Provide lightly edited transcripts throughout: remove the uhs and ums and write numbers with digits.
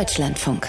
Deutschlandfunk.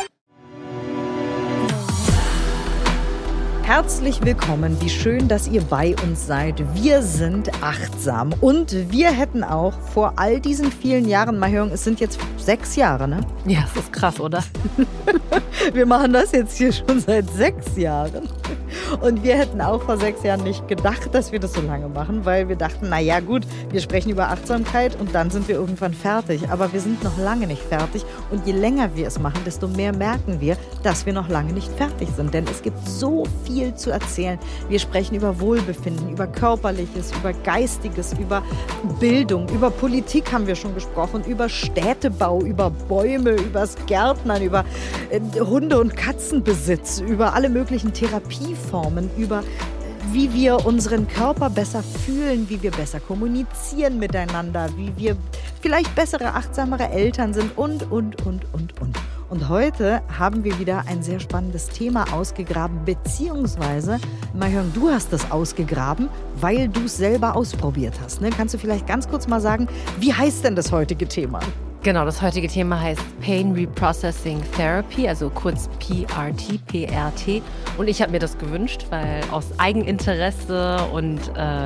Herzlich willkommen, wie schön, dass ihr bei uns seid. Wir sind achtsam und wir hätten auch vor all diesen vielen Jahren, mal hören, es sind jetzt 6 Jahre, ne? Ja, das ist krass, oder? Wir machen das jetzt hier schon seit 6 Jahren. Und wir hätten auch vor 6 Jahren nicht gedacht, dass wir das so lange machen, weil wir dachten, naja gut, wir sprechen über Achtsamkeit und dann sind wir irgendwann fertig. Aber wir sind noch lange nicht fertig und je länger wir es machen, desto mehr merken wir, dass wir noch lange nicht fertig sind. Denn es gibt so viel zu erzählen. Wir sprechen über Wohlbefinden, über Körperliches, über Geistiges, über Bildung, über Politik haben wir schon gesprochen, über Städtebau, über Bäume, über das Gärtnern, über Hunde- und Katzenbesitz, über alle möglichen Therapieformen, über wie wir unseren Körper besser fühlen, wie wir besser kommunizieren miteinander, wie wir vielleicht bessere, achtsamere Eltern sind und. Und heute haben wir wieder ein sehr spannendes Thema ausgegraben, beziehungsweise, Mahjong, du hast das ausgegraben, weil du es selber ausprobiert hast. Ne? Kannst du vielleicht ganz kurz mal sagen, wie heißt denn das heutige Thema? Genau, das heutige Thema heißt Pain Reprocessing Therapy, also kurz PRT. Und ich habe mir das gewünscht, weil aus Eigeninteresse und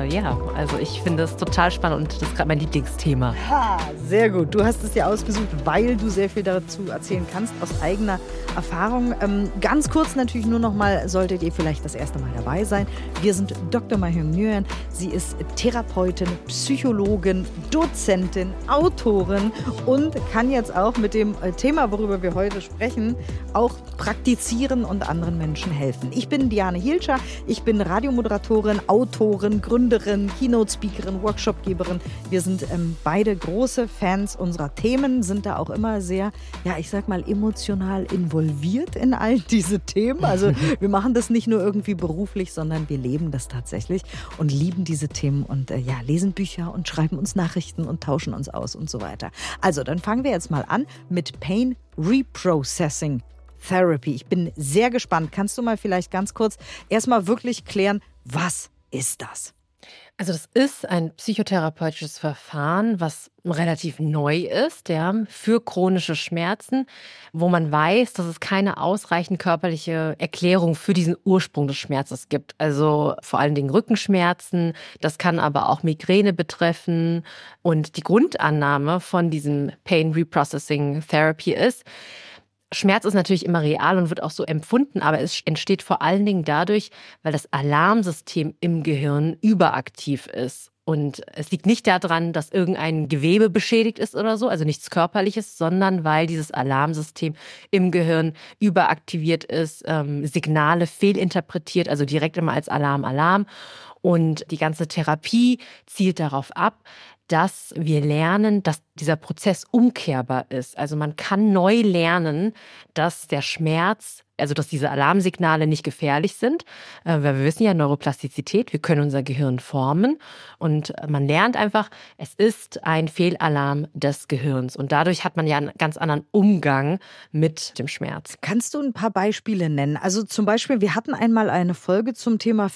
also ich finde es total spannend und das ist gerade mein Lieblingsthema. Ha, sehr gut. Du hast es dir ausgesucht, weil du sehr viel dazu erzählen kannst, aus eigener Erfahrung. Ganz kurz natürlich nur noch mal, solltet ihr vielleicht das erste Mal dabei sein. Wir sind Dr. Mahjong Nguyen. Sie ist Therapeutin, Psychologin, Dozentin, Autorin und kann jetzt auch mit dem Thema, worüber wir heute sprechen, auch praktizieren und anderen Menschen helfen. Ich bin Diane Hielscher, ich bin Radiomoderatorin, Autorin, Gründerin, Keynote-Speakerin, Workshopgeberin. Wir sind beide große Fans unserer Themen, sind da auch immer sehr, ich sag mal, emotional involviert in all diese Themen. Also wir machen das nicht nur irgendwie beruflich, sondern wir leben das tatsächlich und lieben diese Themen und lesen Bücher und schreiben uns Nachrichten und tauschen uns aus und so weiter. Also dann fangen wir jetzt mal an mit Pain Reprocessing Therapy. Ich bin sehr gespannt. Kannst du mal vielleicht ganz kurz erstmal wirklich klären, was ist das? Also das ist ein psychotherapeutisches Verfahren, was relativ neu ist, für chronische Schmerzen, wo man weiß, dass es keine ausreichend körperliche Erklärung für diesen Ursprung des Schmerzes gibt. Also vor allen Dingen Rückenschmerzen, das kann aber auch Migräne betreffen. Und die Grundannahme von diesem Pain Reprocessing Therapy ist, Schmerz ist natürlich immer real und wird auch so empfunden, aber es entsteht vor allen Dingen dadurch, weil das Alarmsystem im Gehirn überaktiv ist. Und es liegt nicht daran, dass irgendein Gewebe beschädigt ist oder so, also nichts Körperliches, sondern weil dieses Alarmsystem im Gehirn überaktiviert ist, Signale fehlinterpretiert, also direkt immer als Alarm. Und die ganze Therapie zielt darauf ab, dass wir lernen, dass dieser Prozess umkehrbar ist. Also man kann neu lernen, dass der Schmerz, also dass diese Alarmsignale nicht gefährlich sind, weil wir wissen ja Neuroplastizität, wir können unser Gehirn formen und man lernt einfach, es ist ein Fehlalarm des Gehirns und dadurch hat man ja einen ganz anderen Umgang mit dem Schmerz. Kannst du ein paar Beispiele nennen? Also zum Beispiel, wir hatten einmal eine Folge zum Thema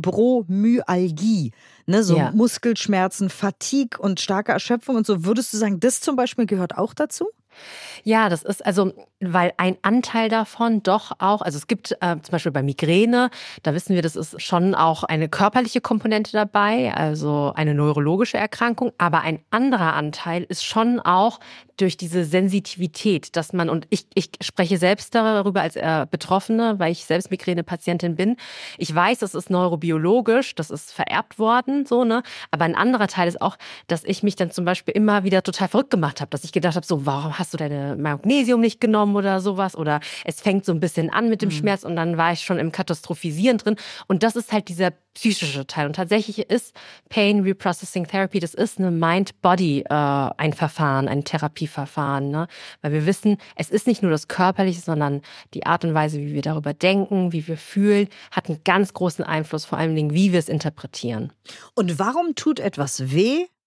Fibromyalgie. Muskelschmerzen, Fatigue und starke Erschöpfung und so. Würdest du sagen, das zum Beispiel gehört auch dazu? Ja, das ist weil ein Anteil davon doch auch, also es gibt zum Beispiel bei Migräne, da wissen wir, das ist schon auch eine körperliche Komponente dabei, also eine neurologische Erkrankung, aber ein anderer Anteil ist schon auch durch diese Sensitivität, dass man, und ich spreche selbst darüber als Betroffene, weil ich selbst Migränepatientin bin, ich weiß, das ist neurobiologisch, das ist vererbt worden, aber ein anderer Teil ist auch, dass ich mich dann zum Beispiel immer wieder total verrückt gemacht habe, dass ich gedacht habe, so, warum hast du deine Magnesium nicht genommen oder sowas, oder es fängt so ein bisschen an mit dem Schmerz und dann war ich schon im Katastrophisieren drin und das ist halt dieser psychische Teil und tatsächlich ist Pain Reprocessing Therapy, das ist eine Mind-Body, ein Verfahren, ein Therapieverfahren, ne? Weil wir wissen, es ist nicht nur das Körperliche, sondern die Art und Weise, wie wir darüber denken, wie wir fühlen, hat einen ganz großen Einfluss, vor allen Dingen, wie wir es interpretieren. Und warum tut etwas weh,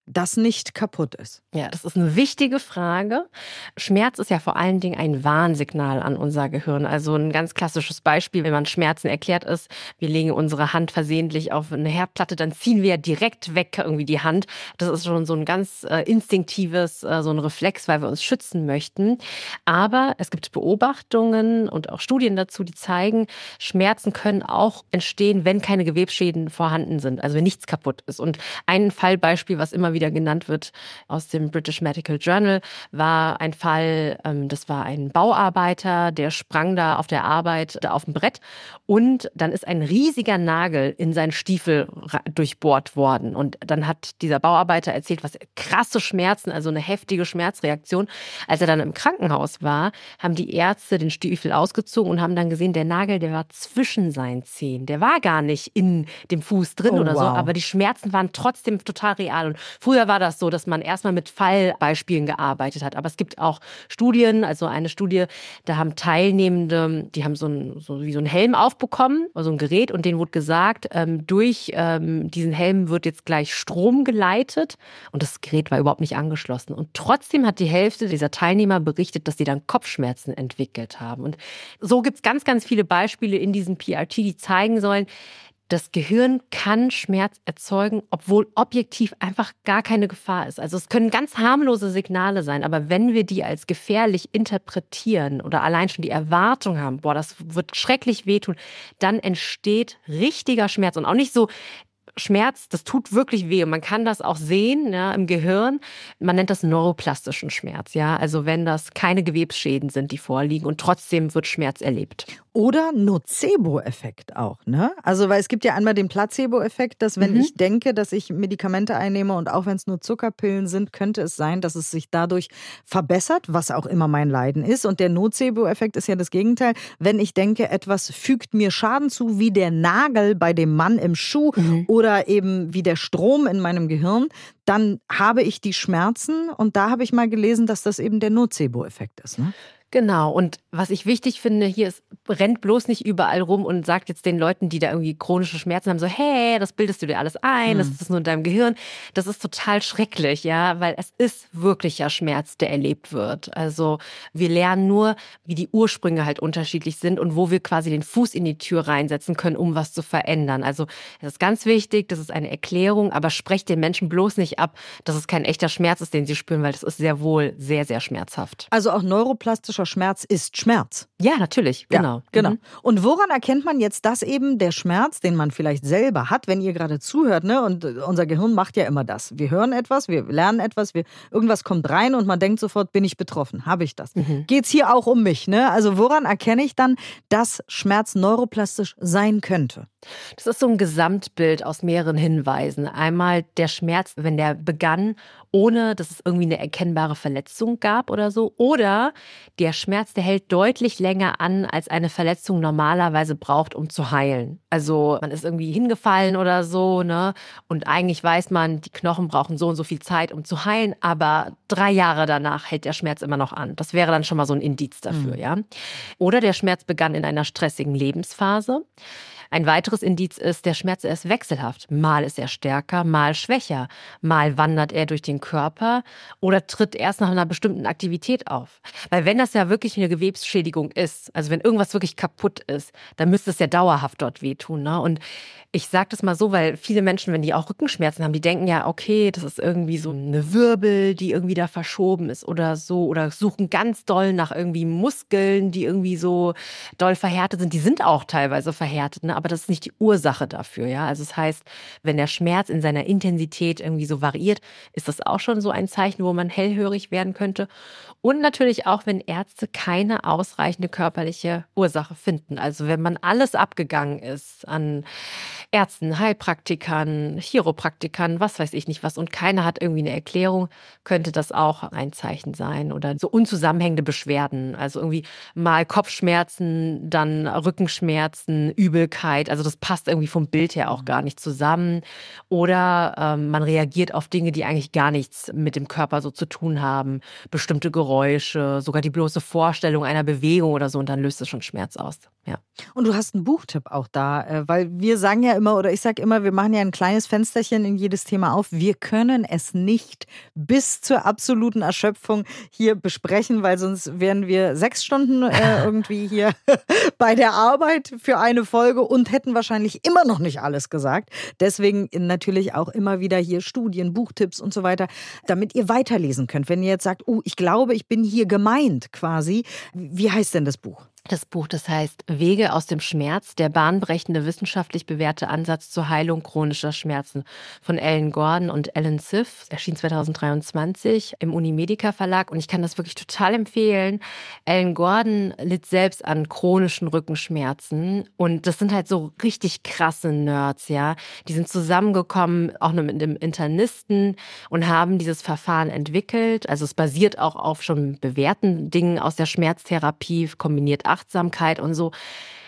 das nicht kaputt ist? Ja, das ist eine wichtige Frage. Schmerz ist ja vor allen Dingen ein Warnsignal an unser Gehirn. Also ein ganz klassisches Beispiel, wenn man Schmerzen erklärt ist, wir legen unsere Hand versehentlich auf eine Herdplatte, dann ziehen wir ja direkt weg irgendwie die Hand. Das ist schon so ein ganz instinktives, so ein Reflex, weil wir uns schützen möchten. Aber es gibt Beobachtungen und auch Studien dazu, die zeigen, Schmerzen können auch entstehen, wenn keine Gewebsschäden vorhanden sind, also wenn nichts kaputt ist. Und ein Fallbeispiel, was immer wieder genannt wird aus dem British Medical Journal, war ein Fall, das war ein Bauarbeiter, der sprang da auf der Arbeit da auf dem Brett und dann ist ein riesiger Nagel in seinen Stiefel durchbohrt worden. Und dann hat dieser Bauarbeiter erzählt, was krasse Schmerzen, also eine heftige Schmerzreaktion. Als er dann im Krankenhaus war, haben die Ärzte den Stiefel ausgezogen und haben dann gesehen, der Nagel, der war zwischen seinen Zehen. Der war gar nicht in dem Fuß drin oder so, aber die Schmerzen waren trotzdem total real. Und früher war das so, dass man erstmal mit Fallbeispielen gearbeitet hat. Aber es gibt auch Studien, also eine Studie, da haben Teilnehmende, die haben so wie so einen Helm aufbekommen, also ein Gerät, und denen wurde gesagt, durch diesen Helm wird jetzt gleich Strom geleitet und das Gerät war überhaupt nicht angeschlossen. Und trotzdem hat die Hälfte dieser Teilnehmer berichtet, dass sie dann Kopfschmerzen entwickelt haben. Und so gibt es ganz, ganz viele Beispiele in diesem PRT, die zeigen sollen, das Gehirn kann Schmerz erzeugen, obwohl objektiv einfach gar keine Gefahr ist. Also es können ganz harmlose Signale sein, aber wenn wir die als gefährlich interpretieren oder allein schon die Erwartung haben, boah, das wird schrecklich wehtun, dann entsteht richtiger Schmerz und auch nicht so Schmerz, das tut wirklich weh. Und man kann das auch sehen, ja, im Gehirn. Man nennt das neuroplastischen Schmerz. Ja? Also wenn das keine Gewebsschäden sind, die vorliegen und trotzdem wird Schmerz erlebt. Oder Nocebo-Effekt auch, ne? Also, weil es gibt ja einmal den Placebo-Effekt, dass wenn ich denke, dass ich Medikamente einnehme und auch wenn es nur Zuckerpillen sind, könnte es sein, dass es sich dadurch verbessert, was auch immer mein Leiden ist. Und der Nocebo-Effekt ist ja das Gegenteil. Wenn ich denke, etwas fügt mir Schaden zu, wie der Nagel bei dem Mann im Schuh oder eben wie der Strom in meinem Gehirn, dann habe ich die Schmerzen. Und da habe ich mal gelesen, dass das eben der Nocebo-Effekt ist, ne? Genau. Und was ich wichtig finde hier ist, rennt bloß nicht überall rum und sagt jetzt den Leuten, die da irgendwie chronische Schmerzen haben, so, hey, das bildest du dir alles ein, das ist nur in deinem Gehirn. Das ist total schrecklich, ja, weil es ist wirklicher Schmerz, der erlebt wird. Also wir lernen nur, wie die Ursprünge halt unterschiedlich sind und wo wir quasi den Fuß in die Tür reinsetzen können, um was zu verändern. Also das ist ganz wichtig, das ist eine Erklärung, aber sprecht den Menschen bloß nicht ab, dass es kein echter Schmerz ist, den sie spüren, weil das ist sehr wohl sehr, sehr schmerzhaft. Also auch neuroplastischer Schmerz ist Schmerz. Ja, natürlich, genau. Ja, genau. Und woran erkennt man jetzt, dass eben der Schmerz, den man vielleicht selber hat, wenn ihr gerade zuhört, ne? Und unser Gehirn macht ja immer das. Wir hören etwas, wir lernen etwas, irgendwas kommt rein und man denkt sofort, bin ich betroffen, habe ich das? Geht's hier auch um mich, ne? Also woran erkenne ich dann, dass Schmerz neuroplastisch sein könnte? Das ist so ein Gesamtbild aus mehreren Hinweisen. Einmal der Schmerz, wenn der begann, ohne dass es irgendwie eine erkennbare Verletzung gab oder so. Oder der Schmerz, der hält deutlich länger an, als eine Verletzung normalerweise braucht, um zu heilen. Also man ist irgendwie hingefallen oder so, ne? Und eigentlich weiß man, die Knochen brauchen so und so viel Zeit, um zu heilen. Aber 3 Jahre danach hält der Schmerz immer noch an. Das wäre dann schon mal so ein Indiz dafür, ja. Oder der Schmerz begann in einer stressigen Lebensphase. Ein weiteres Indiz ist, der Schmerz ist wechselhaft. Mal ist er stärker, mal schwächer. Mal wandert er durch den Körper oder tritt erst nach einer bestimmten Aktivität auf. Weil wenn das ja wirklich eine Gewebsschädigung ist, also wenn irgendwas wirklich kaputt ist, dann müsste es ja dauerhaft dort wehtun, ne? Und ich sage das mal so, weil viele Menschen, wenn die auch Rückenschmerzen haben, die denken ja, okay, das ist irgendwie so eine Wirbel, die irgendwie da verschoben ist oder so. Oder suchen ganz doll nach irgendwie Muskeln, die irgendwie so doll verhärtet sind. Die sind auch teilweise verhärtet, ne? Aber das ist nicht die Ursache dafür, ja. Also das heißt, wenn der Schmerz in seiner Intensität irgendwie so variiert, ist das auch schon so ein Zeichen, wo man hellhörig werden könnte. Und natürlich auch, wenn Ärzte keine ausreichende körperliche Ursache finden. Also wenn man alles abgegangen ist an Ärzten, Heilpraktikern, Chiropraktikern, was weiß ich nicht was, und keiner hat irgendwie eine Erklärung, könnte das auch ein Zeichen sein. Oder so unzusammenhängende Beschwerden, also irgendwie mal Kopfschmerzen, dann Rückenschmerzen, Übelkeit, also das passt irgendwie vom Bild her auch gar nicht zusammen. Oder man reagiert auf Dinge, die eigentlich gar nichts mit dem Körper so zu tun haben, bestimmte Geräusche, sogar die bloße Vorstellung einer Bewegung oder so, und dann löst es schon Schmerz aus. Ja. Und du hast einen Buchtipp auch da, weil wir sagen ja immer, oder ich sage immer, wir machen ja ein kleines Fensterchen in jedes Thema auf. Wir können es nicht bis zur absoluten Erschöpfung hier besprechen, weil sonst wären wir 6 Stunden irgendwie hier bei der Arbeit für eine Folge und hätten wahrscheinlich immer noch nicht alles gesagt. Deswegen natürlich auch immer wieder hier Studien, Buchtipps und so weiter, damit ihr weiterlesen könnt. Wenn ihr jetzt sagt, ich glaube, ich bin hier gemeint quasi. Wie heißt denn das Buch? Das Buch, das heißt Wege aus dem Schmerz, der bahnbrechende wissenschaftlich bewährte Ansatz zur Heilung chronischer Schmerzen von Ellen Gordon und Alan Siff. Erschien 2023 im Unimedica Verlag und ich kann das wirklich total empfehlen. Ellen Gordon litt selbst an chronischen Rückenschmerzen und das sind halt so richtig krasse Nerds, ja. Die sind zusammengekommen, auch nur mit einem Internisten und haben dieses Verfahren entwickelt. Also es basiert auch auf schon bewährten Dingen aus der Schmerztherapie, kombiniert Achtsamkeit und so.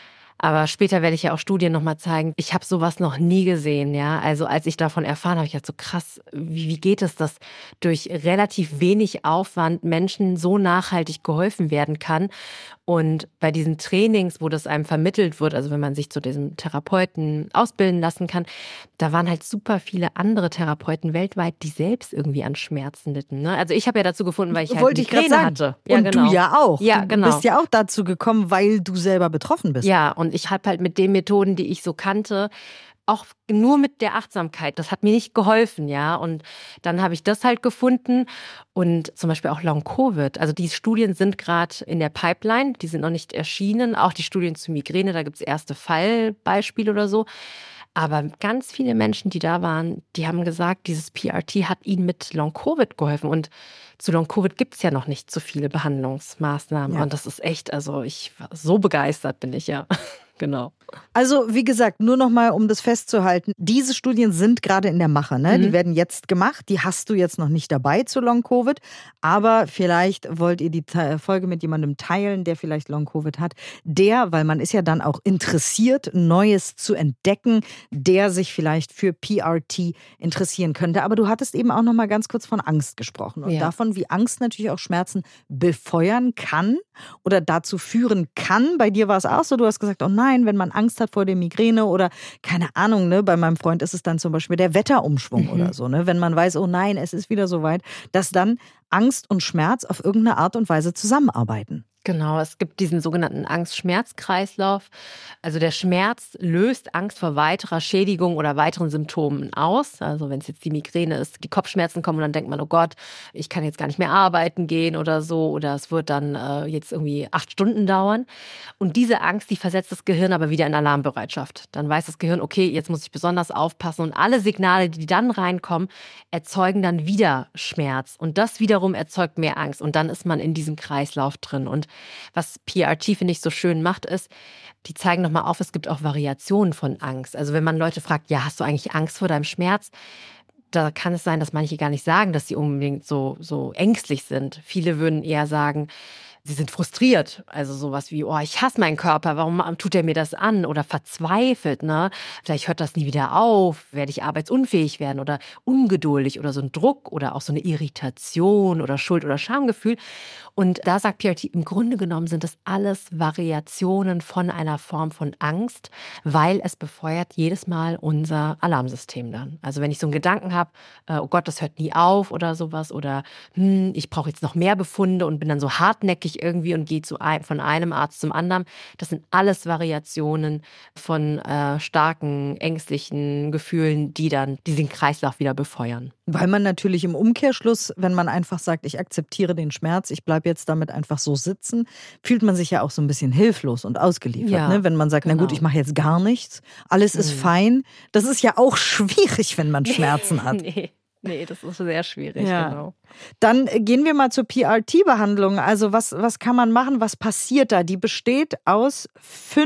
Aber später werde ich ja auch Studien nochmal zeigen. Ich habe sowas noch nie gesehen, ja. Also als ich davon erfahren habe, ich dachte so krass, wie geht es, dass durch relativ wenig Aufwand Menschen so nachhaltig geholfen werden kann? Und bei diesen Trainings, wo das einem vermittelt wird, also wenn man sich zu diesem Therapeuten ausbilden lassen kann, da waren halt super viele andere Therapeuten weltweit, die selbst irgendwie an Schmerzen litten. Ne? Also ich habe ja dazu gefunden, weil ich halt Migräne hatte. Ja, und genau. Du ja auch. Ja, genau. Du bist ja auch dazu gekommen, weil du selber betroffen bist. Ja, und ich habe halt mit den Methoden, die ich so kannte, auch nur mit der Achtsamkeit. Das hat mir nicht geholfen, ja. Und dann habe ich das halt gefunden und zum Beispiel auch Long-Covid. Also die Studien sind gerade in der Pipeline, die sind noch nicht erschienen. Auch die Studien zu Migräne, da gibt es erste Fallbeispiele oder so. Aber ganz viele Menschen, die da waren, die haben gesagt, dieses PRT hat ihnen mit Long-Covid geholfen. Und zu Long-Covid gibt es ja noch nicht so viele Behandlungsmaßnahmen. Ja. Und das ist echt, also so begeistert bin ich, ja. Genau. Also wie gesagt, nur noch mal, um das festzuhalten, diese Studien sind gerade in der Mache, ne? Die werden jetzt gemacht, die hast du jetzt noch nicht dabei zu Long-Covid, aber vielleicht wollt ihr die Folge mit jemandem teilen, der vielleicht Long-Covid hat, weil man ist ja dann auch interessiert, Neues zu entdecken, der sich vielleicht für PRT interessieren könnte. Aber du hattest eben auch noch mal ganz kurz von Angst gesprochen und davon, wie Angst natürlich auch Schmerzen befeuern kann oder dazu führen kann. Bei dir war es auch so, du hast gesagt, oh nein, wenn man Angst hat vor der Migräne oder keine Ahnung, ne, bei meinem Freund ist es dann zum Beispiel der Wetterumschwung oder so, ne, wenn man weiß, oh nein, es ist wieder soweit, dass dann Angst und Schmerz auf irgendeine Art und Weise zusammenarbeiten. Genau, es gibt diesen sogenannten Angst-Schmerz-Kreislauf. Also der Schmerz löst Angst vor weiterer Schädigung oder weiteren Symptomen aus. Also wenn es jetzt die Migräne ist, die Kopfschmerzen kommen und dann denkt man, oh Gott, ich kann jetzt gar nicht mehr arbeiten gehen oder so. Oder es wird dann jetzt irgendwie 8 Stunden dauern. Und diese Angst, die versetzt das Gehirn aber wieder in Alarmbereitschaft. Dann weiß das Gehirn, okay, jetzt muss ich besonders aufpassen. Und alle Signale, die dann reinkommen, erzeugen dann wieder Schmerz. Und das wiederum erzeugt mehr Angst. Und dann ist man in diesem Kreislauf drin. Und was PRT, finde ich, so schön macht, ist, die zeigen nochmal auf, es gibt auch Variationen von Angst. Also wenn man Leute fragt, ja, hast du eigentlich Angst vor deinem Schmerz? Da kann es sein, dass manche gar nicht sagen, dass sie unbedingt so ängstlich sind. Viele würden eher sagen, sie sind frustriert, also sowas wie, oh, ich hasse meinen Körper, warum tut er mir das an? Oder verzweifelt, ne? Vielleicht hört das nie wieder auf, werde ich arbeitsunfähig werden oder ungeduldig oder so ein Druck oder auch so eine Irritation oder Schuld- oder Schamgefühl. Und da sagt PRT, im Grunde genommen sind das alles Variationen von einer Form von Angst, weil es befeuert jedes Mal unser Alarmsystem dann. Also wenn ich so einen Gedanken habe, oh Gott, das hört nie auf oder sowas oder ich brauche jetzt noch mehr Befunde und bin dann so hartnäckig irgendwie und gehe von einem Arzt zum anderen. Das sind alles Variationen von starken, ängstlichen Gefühlen, die dann diesen Kreislauf wieder befeuern. Weil man natürlich im Umkehrschluss, wenn man einfach sagt, ich akzeptiere den Schmerz, ich bleibe jetzt damit einfach so sitzen, fühlt man sich ja auch so ein bisschen hilflos und ausgeliefert. Ja, ne? Wenn man sagt, na gut, ich mache jetzt gar nichts, alles ist fein. Das ist ja auch schwierig, wenn man Schmerzen hat. Nee, das ist sehr schwierig, genau. Dann gehen wir mal zur PRT-Behandlung. Also was kann man machen? Was passiert da? Die besteht aus 5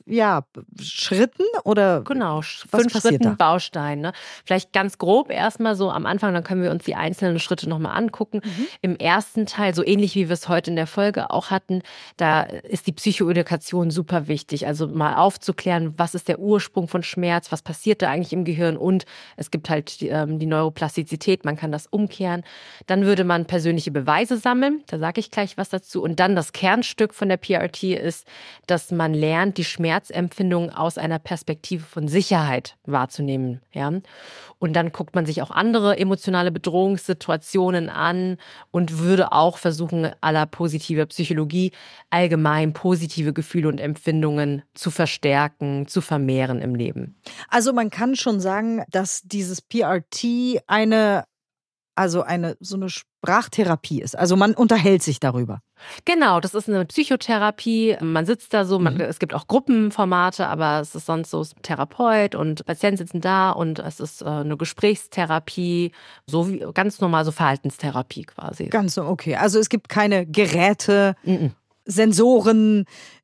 Schritten oder Genau, was 5 passiert Schritten da? Baustein. Ne? Vielleicht ganz grob erstmal so am Anfang, dann können wir uns die einzelnen Schritte nochmal angucken. Im ersten Teil, so ähnlich wie wir es heute in der Folge auch hatten, da ist die Psychoedukation super wichtig. Also mal aufzuklären, was ist der Ursprung von Schmerz, was passiert da eigentlich im Gehirn, und es gibt halt die Neuroplastizität, man kann das umkehren. Dann würde man persönliche Beweise sammeln, da sage ich gleich was dazu. Und dann das Kernstück von der PRT ist, dass man lernt, die Schmerzempfindung aus einer Perspektive von Sicherheit wahrzunehmen. Ja? Und dann guckt man sich auch andere emotionale Bedrohungssituationen an und würde auch versuchen, à la positive Psychologie allgemein positive Gefühle und Empfindungen zu verstärken, zu vermehren im Leben. Also man kann schon sagen, dass dieses PRT so eine Sprachtherapie ist. Also man unterhält sich darüber. Genau, das ist eine Psychotherapie. Man sitzt da so, es gibt auch Gruppenformate, aber es ist sonst so, Therapeut und Patient sitzen da und es ist eine Gesprächstherapie, so wie ganz normal so Verhaltenstherapie quasi. Ganz so, okay. Also es gibt keine Geräte, Mhm. Sensoren,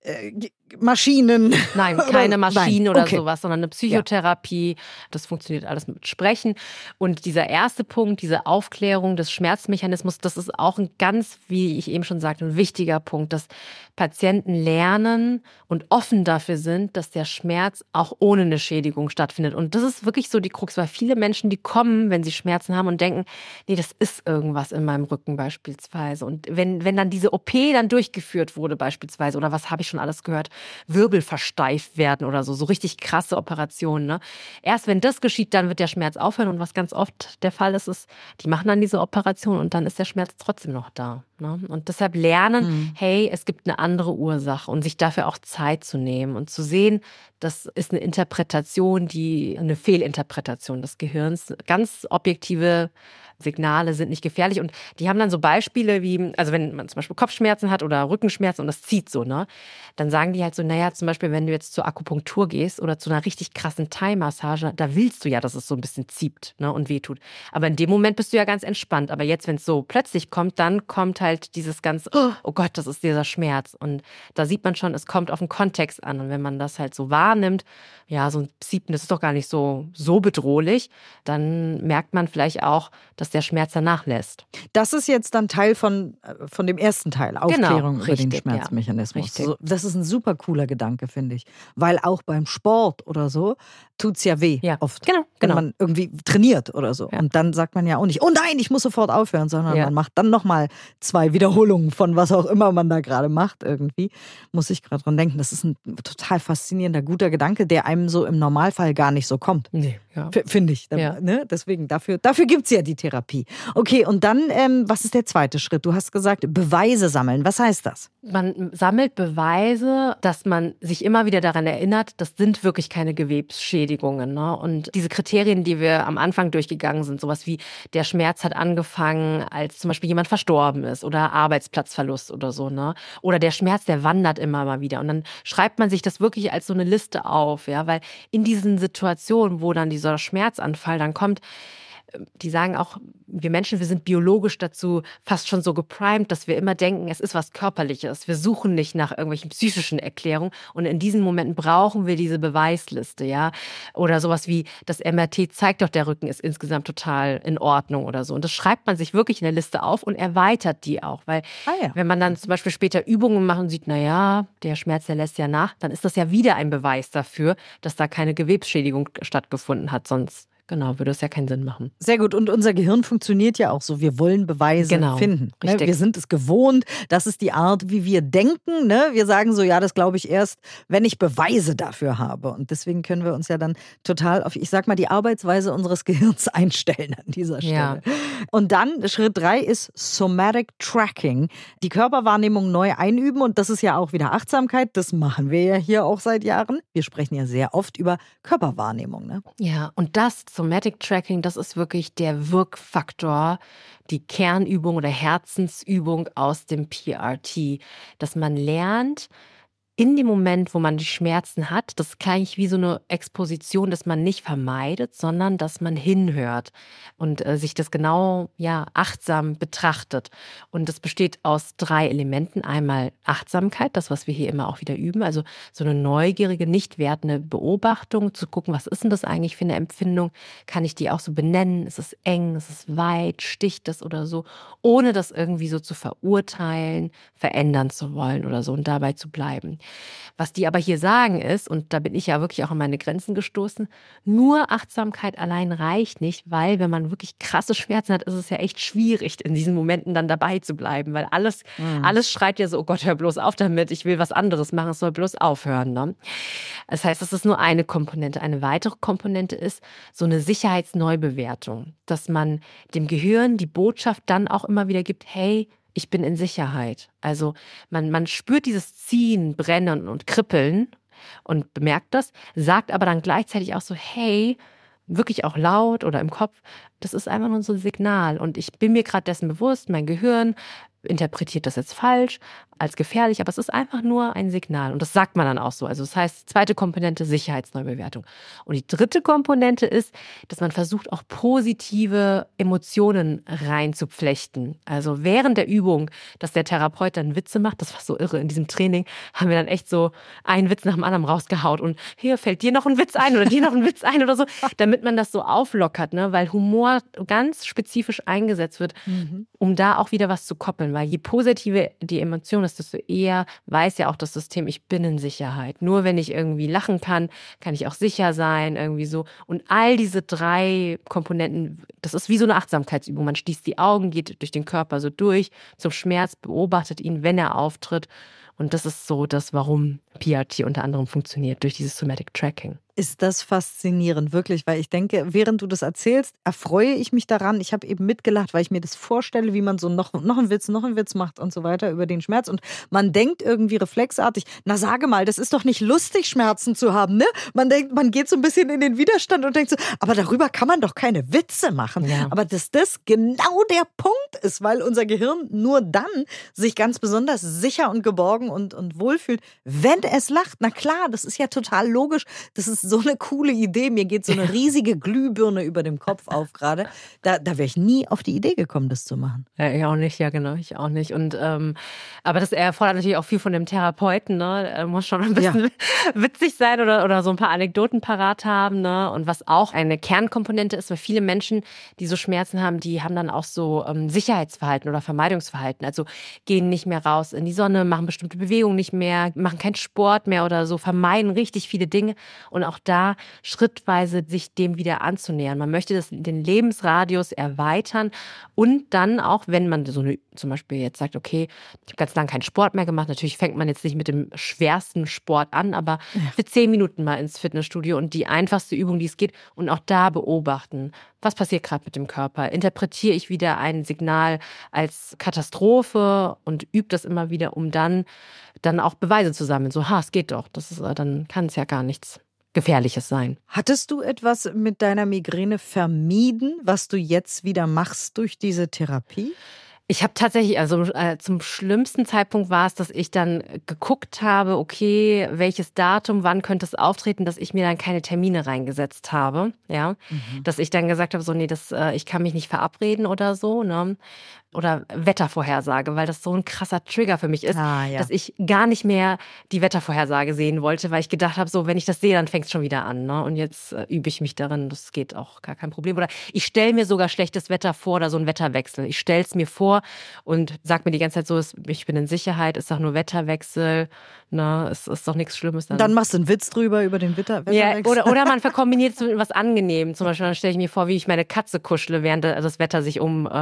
Maschinen. Nein, keine Maschinen oder okay. sowas, sondern eine Psychotherapie. Das funktioniert alles mit Sprechen. Und dieser erste Punkt, diese Aufklärung des Schmerzmechanismus, das ist auch ein ganz, wie ich eben schon sagte, ein wichtiger Punkt, dass Patienten lernen und offen dafür sind, dass der Schmerz auch ohne eine Schädigung stattfindet. Und das ist wirklich so die Krux, weil viele Menschen, die kommen, wenn sie Schmerzen haben und denken, nee, das ist irgendwas in meinem Rücken beispielsweise. Und wenn dann diese OP dann durchgeführt wurde beispielsweise, oder was habe ich schon alles gehört, Wirbel versteift werden oder so richtig krasse Operationen. Ne? Erst wenn das geschieht, dann wird der Schmerz aufhören. Und was ganz oft der Fall ist, die machen dann diese Operation und dann ist der Schmerz trotzdem noch da. Ne? Und deshalb lernen, hey, es gibt eine andere Ursache, und sich dafür auch Zeit zu nehmen und zu sehen, das ist eine Interpretation, eine Fehlinterpretation des Gehirns. Ganz objektive Signale sind nicht gefährlich. Und die haben dann so Beispiele wie, also wenn man zum Beispiel Kopfschmerzen hat oder Rückenschmerzen und das zieht so, ne, dann sagen die halt so, naja, zum Beispiel, wenn du jetzt zur Akupunktur gehst oder zu einer richtig krassen Thai-Massage, da willst du ja, dass es so ein bisschen zieht, ne, und wehtut. Aber in dem Moment bist du ja ganz entspannt. Aber jetzt, wenn es so plötzlich kommt, dann kommt halt dieses ganze, oh Gott, das ist dieser Schmerz. Und da sieht man schon, es kommt auf den Kontext an. Und wenn man das halt so wahrnimmt, ja, so ein Ziepen, das ist doch gar nicht so bedrohlich, dann merkt man vielleicht auch, dass der Schmerz danach lässt. Das ist jetzt dann Teil von dem ersten Teil, Aufklärung über den Schmerzmechanismus. Ja, so, das ist ein super cooler Gedanke, finde ich. Weil auch beim Sport oder so tut es ja weh oft. Genau. Wenn man irgendwie trainiert oder so. Ja. Und dann sagt man ja auch nicht, oh nein, ich muss sofort aufhören, sondern man macht dann nochmal 2 Wiederholungen von was auch immer man da gerade macht irgendwie. Muss ich gerade dran denken. Das ist ein total faszinierender, guter Gedanke, der einem so im Normalfall gar nicht so kommt. Nee, ja. Finde ich. Ja. Ne? Deswegen, dafür gibt es ja die Therapie. Okay, und dann, was ist der zweite Schritt? Du hast gesagt, Beweise sammeln. Was heißt das? Man sammelt Beweise, dass man sich immer wieder daran erinnert, das sind wirklich keine Gewebsschädigungen. Ne? Und diese Kriterien, die wir am Anfang durchgegangen sind, sowas wie der Schmerz hat angefangen, als zum Beispiel jemand verstorben ist oder Arbeitsplatzverlust oder so. Ne? Oder der Schmerz, der wandert immer mal wieder. Und dann schreibt man sich das wirklich als so eine Liste auf. Ja? Weil in diesen Situationen, wo dann dieser Schmerzanfall dann kommt, die sagen auch, wir Menschen, wir sind biologisch dazu fast schon so geprimed, dass wir immer denken, es ist was Körperliches. Wir suchen nicht nach irgendwelchen psychischen Erklärungen. Und in diesen Momenten brauchen wir diese Beweisliste, ja. Oder sowas wie, das MRT zeigt doch, der Rücken ist insgesamt total in Ordnung oder so. Und das schreibt man sich wirklich in der Liste auf und erweitert die auch. Weil wenn man dann zum Beispiel später Übungen macht und sieht, naja, der Schmerz, der lässt ja nach, dann ist das ja wieder ein Beweis dafür, dass da keine Gewebsschädigung stattgefunden hat. Sonst würde es ja keinen Sinn machen. Sehr gut. Und unser Gehirn funktioniert ja auch so. Wir wollen Beweise finden. Ne? Wir sind es gewohnt. Das ist die Art, wie wir denken. Ne? Wir sagen so, ja, das glaube ich erst, wenn ich Beweise dafür habe. Und deswegen können wir uns ja dann total auf, ich sag mal, die Arbeitsweise unseres Gehirns einstellen an dieser Stelle. Ja. Und dann, Schritt 3 ist Somatic Tracking. Die Körperwahrnehmung neu einüben. Und das ist ja auch wieder Achtsamkeit. Das machen wir ja hier auch seit Jahren. Wir sprechen ja sehr oft über Körperwahrnehmung. Ne? Ja, und das Somatic Tracking, das ist wirklich der Wirkfaktor, die Kernübung oder Herzensübung aus dem PRT, dass man lernt, in dem Moment, wo man die Schmerzen hat, das ist eigentlich wie so eine Exposition, dass man nicht vermeidet, sondern dass man hinhört und sich das genau, ja, achtsam betrachtet. Und das besteht aus 3 Elementen. Einmal Achtsamkeit, das, was wir hier immer auch wieder üben, also so eine neugierige, nicht wertende Beobachtung, zu gucken, was ist denn das eigentlich für eine Empfindung? Kann ich die auch so benennen? Ist es eng? Ist es weit? Sticht das oder so? Ohne das irgendwie so zu verurteilen, verändern zu wollen oder so und dabei zu bleiben. Was die aber hier sagen ist, und da bin ich ja wirklich auch an meine Grenzen gestoßen, nur Achtsamkeit allein reicht nicht, weil wenn man wirklich krasse Schmerzen hat, ist es ja echt schwierig, in diesen Momenten dann dabei zu bleiben, weil alles schreit ja so, oh Gott, hör bloß auf damit, ich will was anderes machen, es soll bloß aufhören. Ne? Das heißt, das ist nur eine Komponente. Eine weitere Komponente ist so eine Sicherheitsneubewertung, dass man dem Gehirn die Botschaft dann auch immer wieder gibt, hey, ich bin in Sicherheit. Also man spürt dieses Ziehen, Brennen und Kribbeln und bemerkt das, sagt aber dann gleichzeitig auch so, hey, wirklich auch laut oder im Kopf, das ist einfach nur so ein Signal. Und ich bin mir gerade dessen bewusst, mein Gehirn interpretiert das jetzt falsch, als gefährlich, aber es ist einfach nur ein Signal. Und das sagt man dann auch so. Also das heißt, zweite Komponente, Sicherheitsneubewertung. Und die dritte Komponente ist, dass man versucht, auch positive Emotionen reinzuflechten. Also während der Übung, dass der Therapeut dann Witze macht, das war so irre, in diesem Training haben wir dann echt so einen Witz nach dem anderen rausgehaut und hier fällt dir noch ein Witz ein oder dir noch ein Witz ein oder so, damit man das so auflockert, ne? Weil Humor ganz spezifisch eingesetzt wird, um da auch wieder was zu koppeln. Weil je positiver die Emotion ist, desto eher weiß ja auch das System, ich bin in Sicherheit. Nur wenn ich irgendwie lachen kann ich auch sicher sein, irgendwie so. Und all diese 3 Komponenten, das ist wie so eine Achtsamkeitsübung. Man schließt die Augen, geht durch den Körper so durch, zum Schmerz, beobachtet ihn, wenn er auftritt. Und das ist so das, warum PRT unter anderem funktioniert, durch dieses Somatic Tracking. Ist das faszinierend, wirklich, weil ich denke, während du das erzählst, erfreue ich mich daran. Ich habe eben mitgelacht, weil ich mir das vorstelle, wie man so noch einen Witz macht und so weiter über den Schmerz. Und man denkt irgendwie reflexartig, na sage mal, das ist doch nicht lustig, Schmerzen zu haben, ne? Man denkt, man geht so ein bisschen in den Widerstand und denkt so, aber darüber kann man doch keine Witze machen. Ja. Aber dass das genau der Punkt ist, weil unser Gehirn nur dann sich ganz besonders sicher und geborgen und wohlfühlt, wenn es lacht. Na klar, das ist ja total logisch. Das ist so eine coole Idee. Mir geht so eine riesige Glühbirne über dem Kopf auf gerade. Da wäre ich nie auf die Idee gekommen, das zu machen. Ja, ich auch nicht, ja genau, ich auch nicht. Und aber das erfordert natürlich auch viel von dem Therapeuten, ne? Er muss schon ein bisschen witzig sein oder so ein paar Anekdoten parat haben, ne? Und was auch eine Kernkomponente ist, weil viele Menschen, die so Schmerzen haben, die haben dann auch so Sicherheitsverhalten oder Vermeidungsverhalten. Also gehen nicht mehr raus in die Sonne, machen bestimmte Bewegungen nicht mehr, machen keinen Sport mehr oder so, vermeiden richtig viele Dinge. Und auch da schrittweise sich dem wieder anzunähern. Man möchte den Lebensradius erweitern und dann auch, wenn man zum Beispiel jetzt sagt, okay, ich habe ganz lange keinen Sport mehr gemacht, natürlich fängt man jetzt nicht mit dem schwersten Sport an, aber für 10 Minuten mal ins Fitnessstudio und die einfachste Übung, die es geht, und auch da beobachten, was passiert gerade mit dem Körper? Interpretiere ich wieder ein Signal als Katastrophe und übe das immer wieder, um dann auch Beweise zu sammeln. So, es geht doch. Dann kann es ja gar nichts Gefährliches sein. Hattest du etwas mit deiner Migräne vermieden, was du jetzt wieder machst durch diese Therapie? Ich habe tatsächlich, also zum schlimmsten Zeitpunkt war es, dass ich dann geguckt habe, okay, welches Datum, wann könnte es auftreten, dass ich mir dann keine Termine reingesetzt habe, ja, dass ich dann gesagt habe, so nee, ich kann mich nicht verabreden oder so, ne? Oder Wettervorhersage, weil das so ein krasser Trigger für mich ist, dass ich gar nicht mehr die Wettervorhersage sehen wollte, weil ich gedacht habe, so wenn ich das sehe, dann fängt es schon wieder an, ne? Und jetzt übe ich mich darin, das geht auch gar kein Problem. Oder ich stelle mir sogar schlechtes Wetter vor oder so ein Wetterwechsel. Ich stelle es mir vor und sag mir die ganze Zeit so, ich bin in Sicherheit, ist doch nur Wetterwechsel, ne? Es ist doch nichts Schlimmes. Dann machst du einen Witz drüber über den Wetterwechsel. Ja, oder man verkombiniert es mit was Angenehmem. Zum Beispiel, dann stelle ich mir vor, wie ich meine Katze kuschle, während das Wetter sich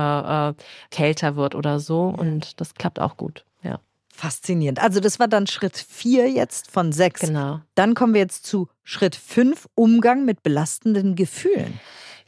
kälter wird oder so. Und das klappt auch gut, ja. Faszinierend. Also das war dann Schritt 4 jetzt von 6. Genau. Dann kommen wir jetzt zu Schritt 5, Umgang mit belastenden Gefühlen.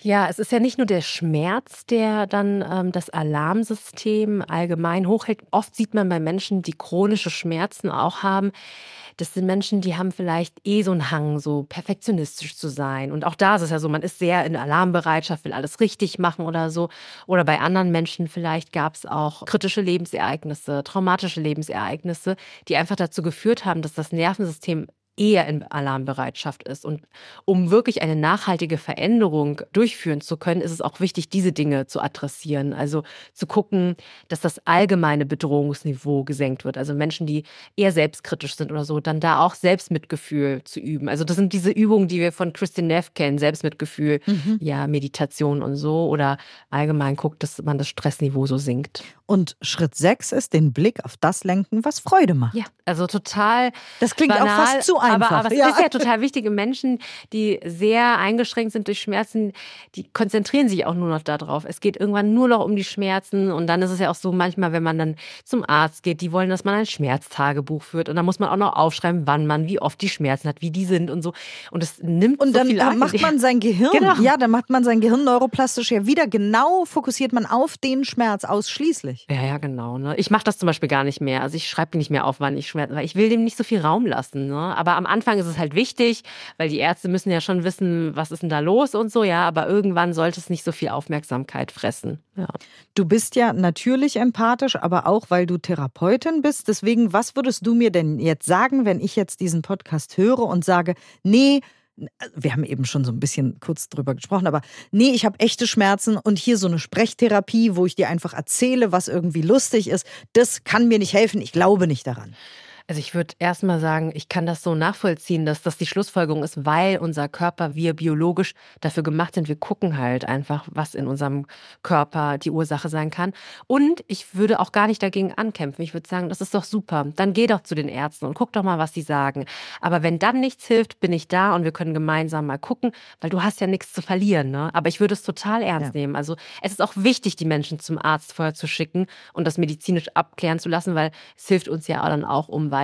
Ja, es ist ja nicht nur der Schmerz, der dann das Alarmsystem allgemein hochhält. Oft sieht man bei Menschen, die chronische Schmerzen auch haben, das sind Menschen, die haben vielleicht so einen Hang, so perfektionistisch zu sein. Und auch da ist es ja so, man ist sehr in Alarmbereitschaft, will alles richtig machen oder so. Oder bei anderen Menschen vielleicht gab es auch kritische Lebensereignisse, traumatische Lebensereignisse, die einfach dazu geführt haben, dass das Nervensystem eher in Alarmbereitschaft ist. Und um wirklich eine nachhaltige Veränderung durchführen zu können, ist es auch wichtig, diese Dinge zu adressieren. Also zu gucken, dass das allgemeine Bedrohungsniveau gesenkt wird. Also Menschen, die eher selbstkritisch sind oder so, dann da auch Selbstmitgefühl zu üben. Also das sind diese Übungen, die wir von Kristin Neff kennen, Selbstmitgefühl, ja, Meditation und so. Oder allgemein guckt, dass man das Stressniveau so sinkt. Und Schritt 6 ist den Blick auf das lenken, was Freude macht. Ja, also total das klingt banal, auch fast zu einfach. Aber es ist ja total wichtig. Menschen, die sehr eingeschränkt sind durch Schmerzen, die konzentrieren sich auch nur noch darauf. Es geht irgendwann nur noch um die Schmerzen. Und dann ist es ja auch so manchmal, wenn man dann zum Arzt geht, die wollen, dass man ein Schmerztagebuch führt. Und dann muss man auch noch aufschreiben, wann man wie oft die Schmerzen hat, wie die sind und so. Und es nimmt und so dann viel ein. macht man sein Gehirn, Genau. ja, dann macht man sein Gehirn neuroplastisch ja wieder genau, fokussiert man auf den Schmerz ausschließlich. Ja, genau. Ne? Ich mache das zum Beispiel gar nicht mehr. Also ich schreibe nicht mehr auf, wann ich schmerze, weil ich will dem nicht so viel Raum lassen. Ne? Aber am Anfang ist es halt wichtig, weil die Ärzte müssen ja schon wissen, was ist denn da los und so. Ja, aber irgendwann sollte es nicht so viel Aufmerksamkeit fressen. Ja. Du bist ja natürlich empathisch, aber auch, weil du Therapeutin bist. Deswegen, was würdest du mir denn jetzt sagen, wenn ich jetzt diesen Podcast höre und sage, nee, wir haben eben schon so ein bisschen kurz drüber gesprochen, aber nee, ich habe echte Schmerzen und hier so eine Sprechtherapie, wo ich dir einfach erzähle, was irgendwie lustig ist, das kann mir nicht helfen, ich glaube nicht daran. Also ich würde erstmal sagen, ich kann das so nachvollziehen, dass das die Schlussfolgerung ist, weil unser Körper, wir biologisch dafür gemacht sind. Wir gucken halt einfach, was in unserem Körper die Ursache sein kann. Und ich würde auch gar nicht dagegen ankämpfen. Ich würde sagen, das ist doch super. Dann geh doch zu den Ärzten und guck doch mal, was die sagen. Aber wenn dann nichts hilft, bin ich da und wir können gemeinsam mal gucken, weil du hast ja nichts zu verlieren. Ne? Aber ich würde es total ernst nehmen. Also es ist auch wichtig, die Menschen zum Arzt vorher zu schicken und das medizinisch abklären zu lassen, weil es hilft uns ja dann auch, um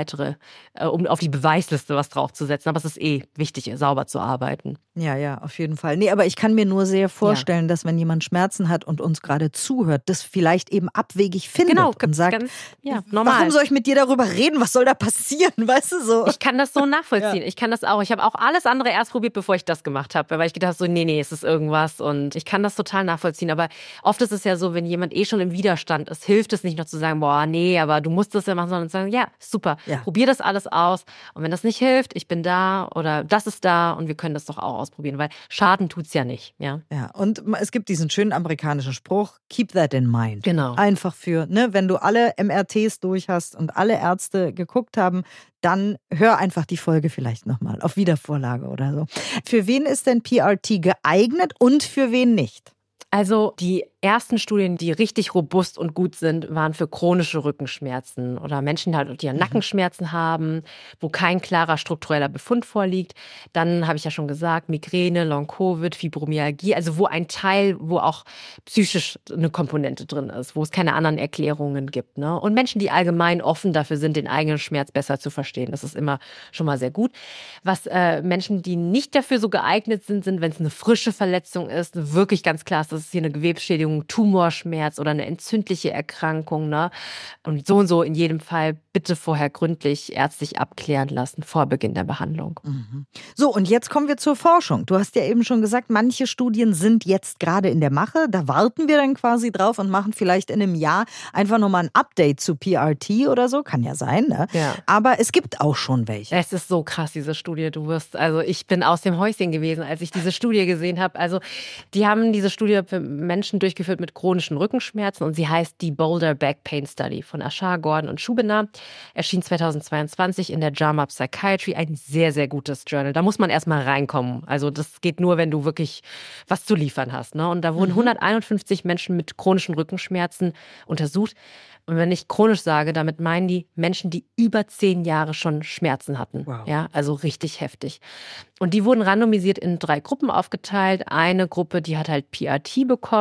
auf die Beweisliste was draufzusetzen. Aber es ist wichtig, sauber zu arbeiten. Ja, auf jeden Fall. Nee, aber ich kann mir nur sehr vorstellen, dass wenn jemand Schmerzen hat und uns gerade zuhört, das vielleicht eben abwegig findet und sagt, normal. Warum soll ich mit dir darüber reden? Was soll da passieren? Weißt du so? Ich kann das so nachvollziehen. Ja. Ich kann das auch. Ich habe auch alles andere erst probiert, bevor ich das gemacht habe, weil ich gedacht habe, so, nee, es ist irgendwas und ich kann das total nachvollziehen. Aber oft ist es ja so, wenn jemand schon im Widerstand ist, hilft es nicht noch zu sagen, boah, nee, aber du musst das ja machen, sondern zu sagen, ja, super. Ja. Probier das alles aus und wenn das nicht hilft, ich bin da oder das ist da und wir können das doch auch ausprobieren, weil Schaden tut's ja nicht. Ja, und es gibt diesen schönen amerikanischen Spruch, keep that in mind. Genau. Einfach wenn du alle MRTs durch hast und alle Ärzte geguckt haben, dann hör einfach die Folge vielleicht nochmal auf Wiedervorlage oder so. Für wen ist denn PRT geeignet und für wen nicht? Also die ersten Studien, die richtig robust und gut sind, waren für chronische Rückenschmerzen oder Menschen, die ja Nackenschmerzen haben, wo kein klarer struktureller Befund vorliegt. Dann habe ich ja schon gesagt, Migräne, Long-Covid, Fibromyalgie, also wo ein Teil, wo auch psychisch eine Komponente drin ist, wo es keine anderen Erklärungen gibt. Ne? Und Menschen, die allgemein offen dafür sind, den eigenen Schmerz besser zu verstehen. Das ist immer schon mal sehr gut. Was Menschen, die nicht dafür so geeignet sind, wenn es eine frische Verletzung ist, wirklich ganz klar ist, das ist hier eine Gewebsschädigung, Tumorschmerz oder eine entzündliche Erkrankung. Ne? Und so in jedem Fall bitte vorher gründlich ärztlich abklären lassen vor Beginn der Behandlung. Mhm. So, und jetzt kommen wir zur Forschung. Du hast ja eben schon gesagt, manche Studien sind jetzt gerade in der Mache. Da warten wir dann quasi drauf und machen vielleicht in einem Jahr einfach nochmal ein Update zu PRT oder so. Kann ja sein, ne? Ja. Aber es gibt auch schon welche. Es ist so krass, diese Studie. Ich bin aus dem Häuschen gewesen, als ich diese Studie gesehen habe. Also, die haben diese Studie für Menschen durchgeführt mit chronischen Rückenschmerzen und sie heißt die Boulder Back Pain Study von Ashar, Gordon und Schubener. Erschien 2022 in der JAMA Psychiatry, ein sehr, sehr gutes Journal. Da muss man erstmal reinkommen. Also das geht nur, wenn du wirklich was zu liefern hast. Ne? Und da wurden 151 Menschen mit chronischen Rückenschmerzen untersucht. Und wenn ich chronisch sage, damit meinen die Menschen, die über 10 Jahre schon Schmerzen hatten. Wow. Ja, also richtig heftig. Und die wurden randomisiert in 3 Gruppen aufgeteilt. Eine Gruppe, die hat halt PRT bekommen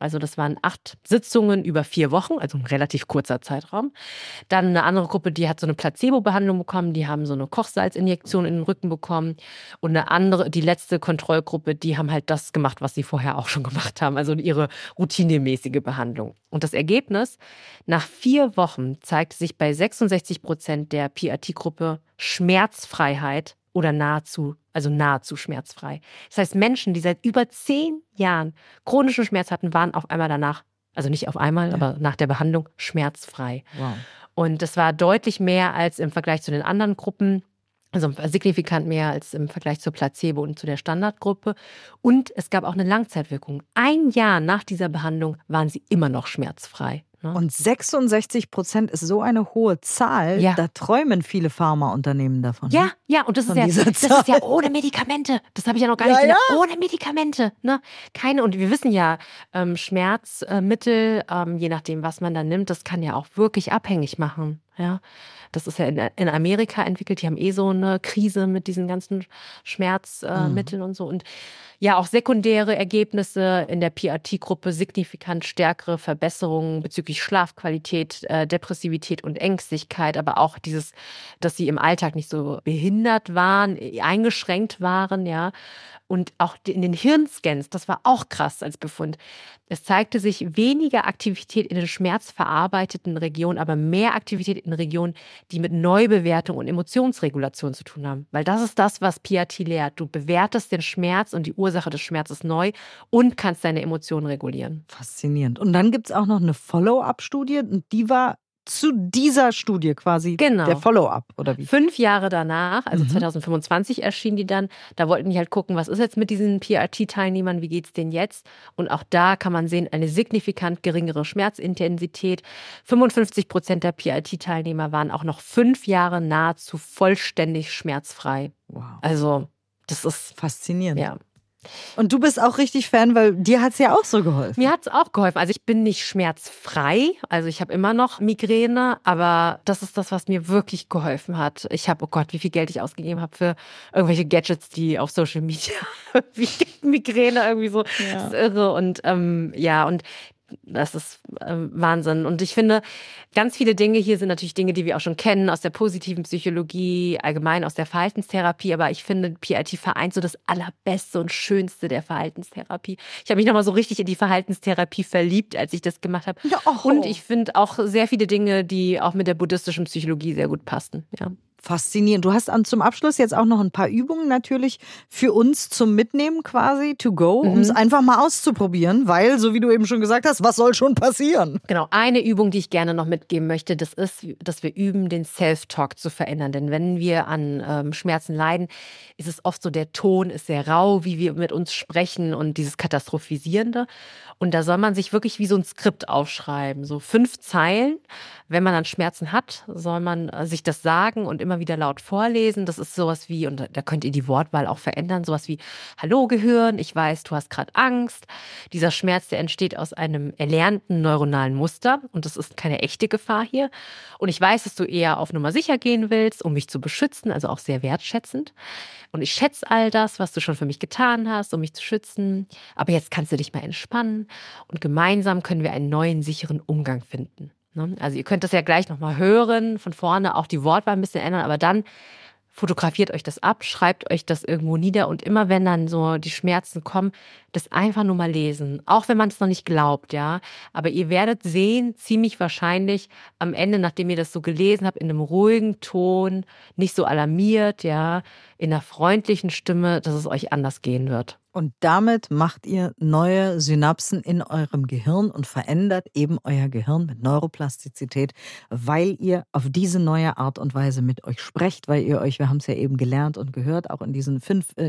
Also das waren 8 Sitzungen über 4 Wochen, also ein relativ kurzer Zeitraum. Dann eine andere Gruppe, die hat so eine Placebo-Behandlung bekommen, die haben so eine Kochsalzinjektion in den Rücken bekommen. Und eine andere, die letzte Kontrollgruppe, die haben halt das gemacht, was sie vorher auch schon gemacht haben, also ihre routinemäßige Behandlung. Und das Ergebnis, nach 4 Wochen zeigte sich bei 66% der PRT-Gruppe Schmerzfreiheit oder nahezu schmerzfrei. Das heißt, Menschen, die seit über 10 Jahren chronischen Schmerz hatten, waren auf einmal danach, also nicht auf einmal, aber nach der Behandlung schmerzfrei. Wow. Und das war deutlich mehr als im Vergleich zu den anderen Gruppen. Also signifikant mehr als im Vergleich zur Placebo und zu der Standardgruppe. Und es gab auch eine Langzeitwirkung. 1 Jahr nach dieser Behandlung waren sie immer noch schmerzfrei. Ne? Und 66% ist so eine hohe Zahl, da träumen viele Pharmaunternehmen davon. Ja, und das ist ja ohne Medikamente. Das habe ich ja noch gar nicht gedacht. Ohne Medikamente. Ne? Keine, und wir wissen ja, Schmerzmittel, je nachdem, was man da nimmt, das kann ja auch wirklich abhängig machen. Ja, das ist ja in Amerika entwickelt. Die haben so eine Krise mit diesen ganzen Schmerzmitteln und so. Und ja, auch sekundäre Ergebnisse in der PRT-Gruppe, signifikant stärkere Verbesserungen bezüglich Schlafqualität, Depressivität und Ängstlichkeit, aber auch dieses, dass sie im Alltag nicht so behindert waren, eingeschränkt waren, ja. Und auch in den Hirnscans, das war auch krass als Befund. Es zeigte sich weniger Aktivität in den schmerzverarbeiteten Regionen, aber mehr Aktivität in Regionen, die mit Neubewertung und Emotionsregulation zu tun haben. Weil das ist das, was PRT lehrt. Du bewertest den Schmerz und die Ursache des Schmerzes neu und kannst deine Emotionen regulieren. Faszinierend. Und dann gibt es auch noch eine Follow-up-Studie und die war zu dieser Studie quasi der Follow-up, oder wie? 5 Jahre danach, also 2025 erschien die dann, da wollten die halt gucken, was ist jetzt mit diesen PRT-Teilnehmern, wie geht's denen jetzt? Und auch da kann man sehen, eine signifikant geringere Schmerzintensität. 55% der PRT-Teilnehmer waren auch noch 5 Jahre nahezu vollständig schmerzfrei. Wow. Also, das ist faszinierend. Ja. Und du bist auch richtig Fan, weil dir hat es ja auch so geholfen. Mir hat es auch geholfen. Also ich bin nicht schmerzfrei, also ich habe immer noch Migräne, aber das ist das, was mir wirklich geholfen hat. Ich habe, oh Gott, wie viel Geld ich ausgegeben habe für irgendwelche Gadgets, die auf Social Media wie Migräne irgendwie so, das ist irre. Und und das ist Wahnsinn. Und ich finde, ganz viele Dinge hier sind natürlich Dinge, die wir auch schon kennen aus der positiven Psychologie, allgemein aus der Verhaltenstherapie. Aber ich finde, PRT vereint so das Allerbeste und Schönste der Verhaltenstherapie. Ich habe mich nochmal so richtig in die Verhaltenstherapie verliebt, als ich das gemacht habe. Ja, und ich finde auch sehr viele Dinge, die auch mit der buddhistischen Psychologie sehr gut passten. Ja. Faszinierend. Du hast zum Abschluss jetzt auch noch ein paar Übungen natürlich für uns zum Mitnehmen quasi, to go, um es einfach mal auszuprobieren, weil, so wie du eben schon gesagt hast, was soll schon passieren? Genau, eine Übung, die ich gerne noch mitgeben möchte, das ist, dass wir üben, den Self-Talk zu verändern. Denn wenn wir an Schmerzen leiden, ist es oft so, der Ton ist sehr rau, wie wir mit uns sprechen und dieses Katastrophisierende. Und da soll man sich wirklich wie so ein Skript aufschreiben, so 5 Zeilen. Wenn man dann Schmerzen hat, soll man sich das sagen und immer wieder laut vorlesen. Das ist sowas wie, und da könnt ihr die Wortwahl auch verändern, sowas wie: Hallo Gehirn, ich weiß, du hast gerade Angst. Dieser Schmerz, der entsteht aus einem erlernten neuronalen Muster und das ist keine echte Gefahr hier. Und ich weiß, dass du eher auf Nummer sicher gehen willst, um mich zu beschützen, also auch sehr wertschätzend. Und ich schätze all das, was du schon für mich getan hast, um mich zu schützen. Aber jetzt kannst du dich mal entspannen und gemeinsam können wir einen neuen, sicheren Umgang finden. Also ihr könnt das ja gleich nochmal hören, von vorne auch die Wortwahl ein bisschen ändern, aber dann fotografiert euch das ab, schreibt euch das irgendwo nieder und immer wenn dann so die Schmerzen kommen, das einfach nur mal lesen. Auch wenn man es noch nicht glaubt, ja. Aber ihr werdet sehen, ziemlich wahrscheinlich am Ende, nachdem ihr das so gelesen habt, in einem ruhigen Ton, nicht so alarmiert, ja, in einer freundlichen Stimme, dass es euch anders gehen wird. Und damit macht ihr neue Synapsen in eurem Gehirn und verändert eben euer Gehirn mit Neuroplastizität, weil ihr auf diese neue Art und Weise mit euch sprecht, weil ihr euch, wir haben es ja eben gelernt und gehört, auch in diesen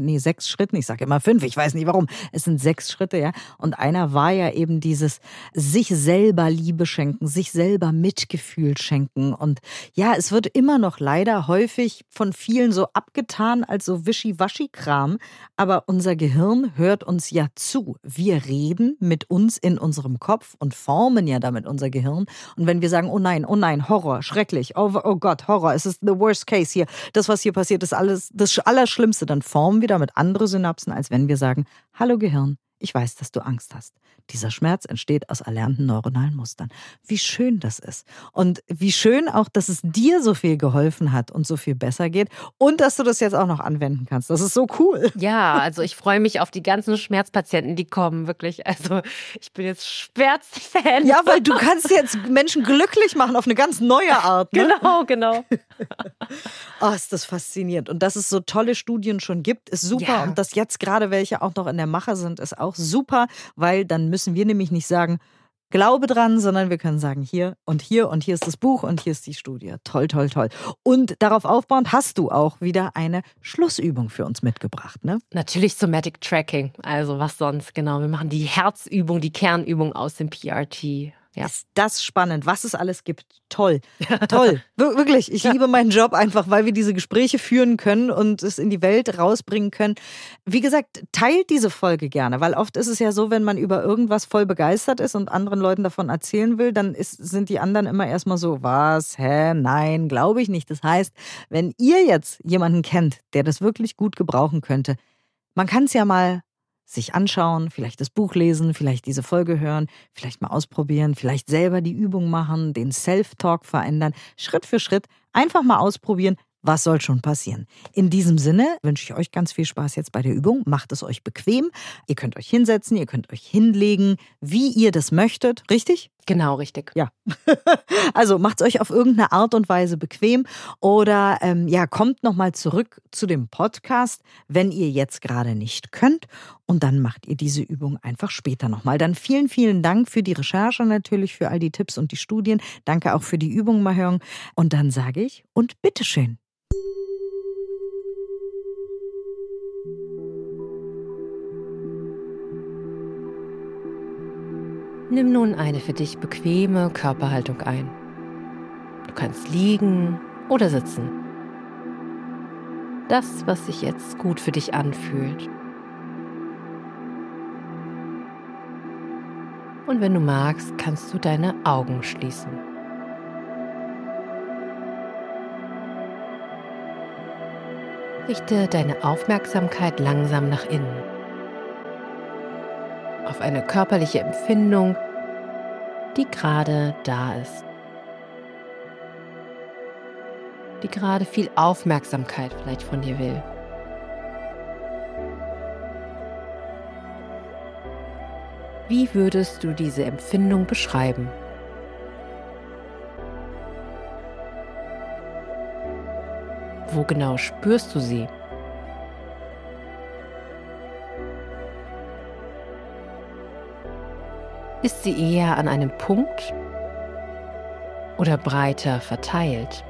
6 Schritten, ich sage immer 5, ich weiß nicht warum, es sind 6 Schritte, ja. Und einer war ja eben dieses sich selber Liebe schenken, sich selber Mitgefühl schenken. Und ja, es wird immer noch leider häufig von vielen so abgetan als so Wischiwaschi-Kram, aber unser Gehirn hört uns ja zu. Wir reden mit uns in unserem Kopf und formen ja damit unser Gehirn. Und wenn wir sagen, oh nein, Horror, schrecklich, oh Gott, Horror, es ist the worst case hier, das, was hier passiert, ist alles das Allerschlimmste, dann formen wir damit andere Synapsen, als wenn wir sagen, hallo Gehirn, Ich weiß, dass du Angst hast. Dieser Schmerz entsteht aus erlernten neuronalen Mustern. Wie schön das ist. Und wie schön auch, dass es dir so viel geholfen hat und so viel besser geht. Und dass du das jetzt auch noch anwenden kannst. Das ist so cool. Ja, also ich freue mich auf die ganzen Schmerzpatienten, die kommen, wirklich. Also ich bin jetzt Schmerzfan. Ja, weil du kannst jetzt Menschen glücklich machen auf eine ganz neue Art. Ne? Genau. Oh, ist das faszinierend. Und dass es so tolle Studien schon gibt, ist super. Ja. Und dass jetzt gerade welche auch noch in der Mache sind, ist auch super, weil dann müssen wir nämlich nicht sagen, Glaube dran, sondern wir können sagen, hier und hier ist das Buch und hier ist die Studie. Toll, toll, toll. Und darauf aufbauend hast du auch wieder eine Schlussübung für uns mitgebracht, ne? Natürlich Somatic Tracking, also was sonst, genau. Wir machen die Herzübung, die Kernübung aus dem PRT. Ja. Ist das spannend, was es alles gibt. Toll, toll. Wirklich, ich liebe meinen Job einfach, weil wir diese Gespräche führen können und es in die Welt rausbringen können. Wie gesagt, teilt diese Folge gerne, weil oft ist es ja so, wenn man über irgendwas voll begeistert ist und anderen Leuten davon erzählen will, dann sind die anderen immer erstmal so, was, nein, glaube ich nicht. Das heißt, wenn ihr jetzt jemanden kennt, der das wirklich gut gebrauchen könnte, man kann es ja mal sich anschauen, vielleicht das Buch lesen, vielleicht diese Folge hören, vielleicht mal ausprobieren, vielleicht selber die Übung machen, den Self-Talk verändern, Schritt für Schritt einfach mal ausprobieren. Was soll schon passieren? In diesem Sinne wünsche ich euch ganz viel Spaß jetzt bei der Übung. Macht es euch bequem. Ihr könnt euch hinsetzen, ihr könnt euch hinlegen, wie ihr das möchtet. Richtig? Genau, richtig. Ja. Also macht es euch auf irgendeine Art und Weise bequem oder kommt nochmal zurück zu dem Podcast, wenn ihr jetzt gerade nicht könnt. Und dann macht ihr diese Übung einfach später nochmal. Dann vielen, vielen Dank für die Recherche natürlich, für all die Tipps und die Studien. Danke auch für die Übung, Mahjong. Und dann sage ich, und bitteschön. Nimm nun eine für dich bequeme Körperhaltung ein. Du kannst liegen oder sitzen. Das, was sich jetzt gut für dich anfühlt. Und wenn du magst, kannst du deine Augen schließen. Richte deine Aufmerksamkeit langsam nach innen. Auf eine körperliche Empfindung, die gerade da ist. Die gerade viel Aufmerksamkeit vielleicht von dir will. Wie würdest du diese Empfindung beschreiben? Wo genau spürst du sie? Ist sie eher an einem Punkt oder breiter verteilt?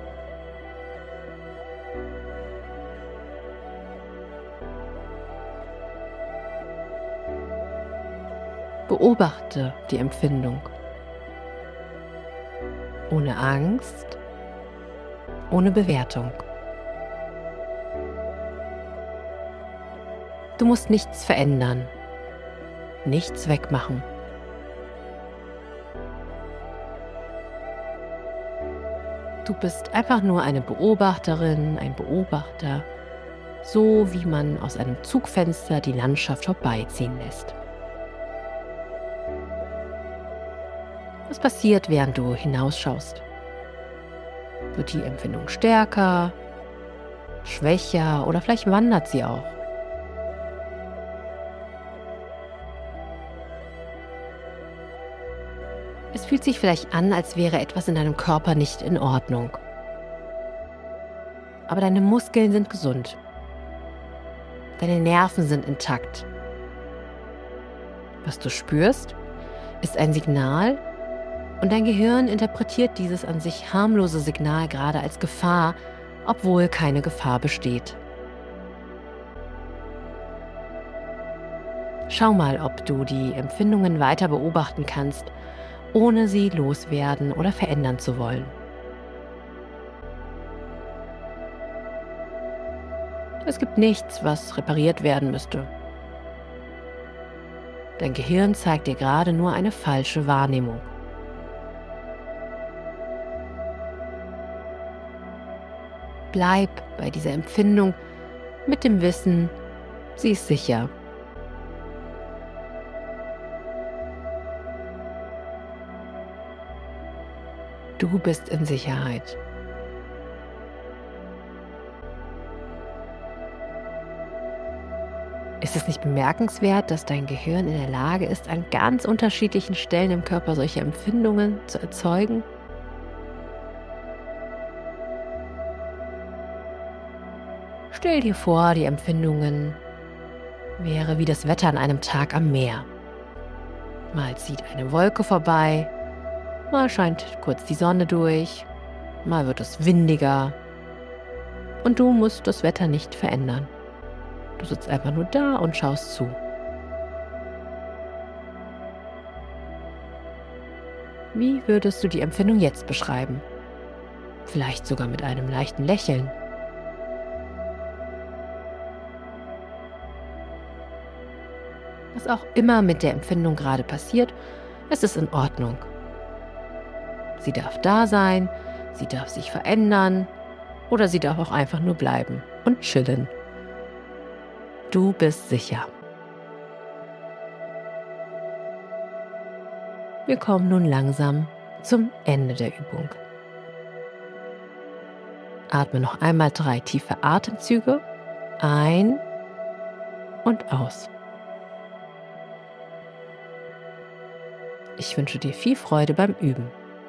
Beobachte die Empfindung. Ohne Angst, ohne Bewertung. Du musst nichts verändern, nichts wegmachen. Du bist einfach nur eine Beobachterin, ein Beobachter, so wie man aus einem Zugfenster die Landschaft vorbeiziehen lässt. Was passiert, während du hinausschaust? Wird die Empfindung stärker, schwächer oder vielleicht wandert sie auch? Es fühlt sich vielleicht an, als wäre etwas in deinem Körper nicht in Ordnung. Aber deine Muskeln sind gesund. Deine Nerven sind intakt. Was du spürst, ist ein Signal und dein Gehirn interpretiert dieses an sich harmlose Signal gerade als Gefahr, obwohl keine Gefahr besteht. Schau mal, ob du die Empfindungen weiter beobachten kannst, ohne sie loswerden oder verändern zu wollen. Es gibt nichts, was repariert werden müsste. Dein Gehirn zeigt dir gerade nur eine falsche Wahrnehmung. Bleib bei dieser Empfindung mit dem Wissen, sie ist sicher. Du bist in Sicherheit. Ist es nicht bemerkenswert, dass dein Gehirn in der Lage ist, an ganz unterschiedlichen Stellen im Körper solche Empfindungen zu erzeugen? Stell dir vor, die Empfindungen wäre wie das Wetter an einem Tag am Meer. Mal zieht eine Wolke vorbei, mal scheint kurz die Sonne durch, mal wird es windiger. Und du musst das Wetter nicht verändern. Du sitzt einfach nur da und schaust zu. Wie würdest du die Empfindung jetzt beschreiben? Vielleicht sogar mit einem leichten Lächeln. Was auch immer mit der Empfindung gerade passiert, es ist in Ordnung. Sie darf da sein, sie darf sich verändern oder sie darf auch einfach nur bleiben und chillen. Du bist sicher. Wir kommen nun langsam zum Ende der Übung. Atme noch einmal 3 tiefe Atemzüge ein und aus. Ich wünsche dir viel Freude beim Üben.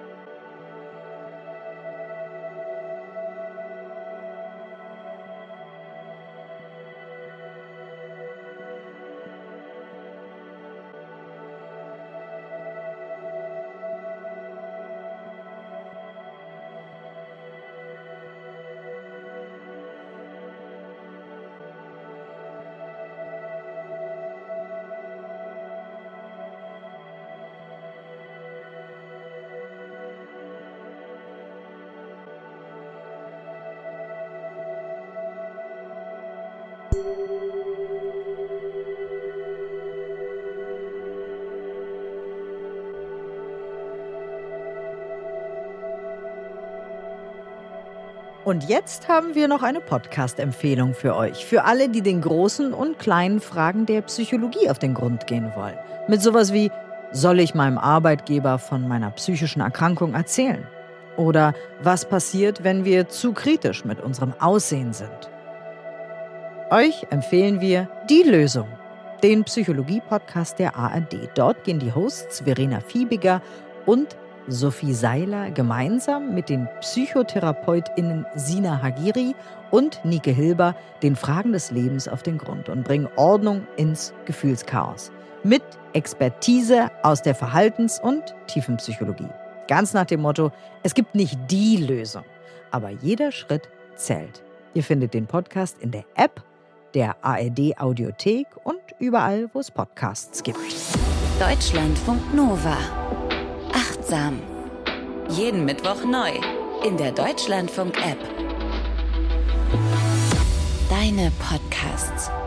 Und jetzt haben wir noch eine Podcast-Empfehlung für euch. Für alle, die den großen und kleinen Fragen der Psychologie auf den Grund gehen wollen. Mit sowas wie, soll ich meinem Arbeitgeber von meiner psychischen Erkrankung erzählen? Oder was passiert, wenn wir zu kritisch mit unserem Aussehen sind? Euch empfehlen wir Die Lösung, den Psychologie-Podcast der ARD. Dort gehen die Hosts Verena Fiebiger und Sophie Seiler gemeinsam mit den PsychotherapeutInnen Sina Hagiri und Nike Hilber den Fragen des Lebens auf den Grund und bringen Ordnung ins Gefühlschaos. Mit Expertise aus der Verhaltens- und Tiefenpsychologie. Ganz nach dem Motto, es gibt nicht die Lösung, aber jeder Schritt zählt. Ihr findet den Podcast in der App, der ARD Audiothek und überall, wo es Podcasts gibt. Deutschlandfunk Nova. Achtsam. Jeden Mittwoch neu in der Deutschlandfunk-App. Deine Podcasts.